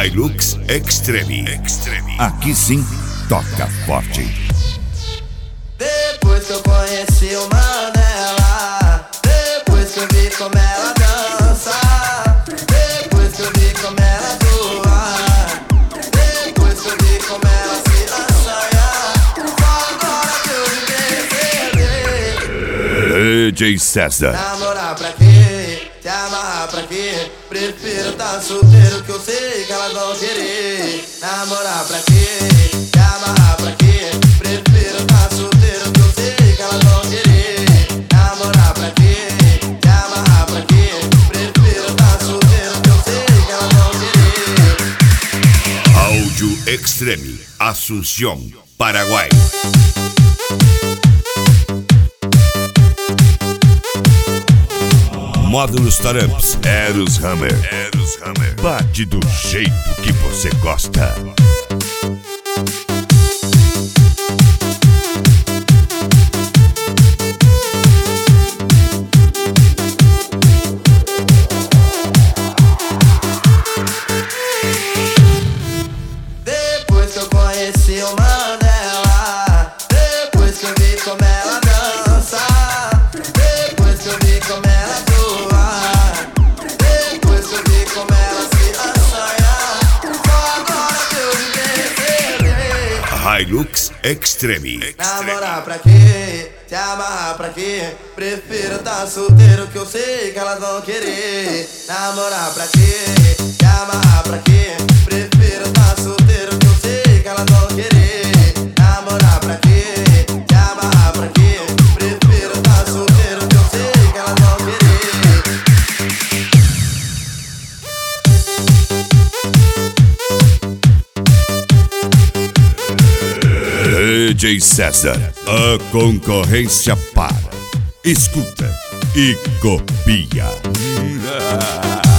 Hilux Extreme. Aqui sim, toca forte. Depois que eu conheci o Mandela, depois que eu vi como ela dança, depois que eu vi como ela atua, depois que eu vi como ela se assanha, só agora que eu me percebi. DJ César. Namorar pra quê? Se amarrar pra quê? Prefiro tá solteiro que eu sei que elas vão querer. Namorar pra quê? Se amarrar pra quê? Prefiro tá solteiro que eu sei que elas vão querer. Namorar pra quê? Se amarrar pra quê? Prefiro tá solteiro que eu sei que elas vão querer. Áudio Extreme, Asunción, Paraguay. Módulos Taramps, Eros Hammer. Bate do jeito que você gosta. Depois que eu conheci o Mandela, depois que eu vi como ela dança, depois que eu vi como ela atua, depois que eu vi como ela se assanha, só agora que eu me percebi. Hilux Extreme. Namorar pra quê? Se amarrar pra quê? Prefiro tá solteiro que eu sei que elas vão querer. Namorar pra quê? Se amarrar pra quê? Prefiro tá solteiro que eu sei que elas vão querer. Namorar pra quê? Se amarrar pra quê? Prefiro tá solteiro que eu sei que elas vão querer. DJ César, a concorrência para. Escuta e copia.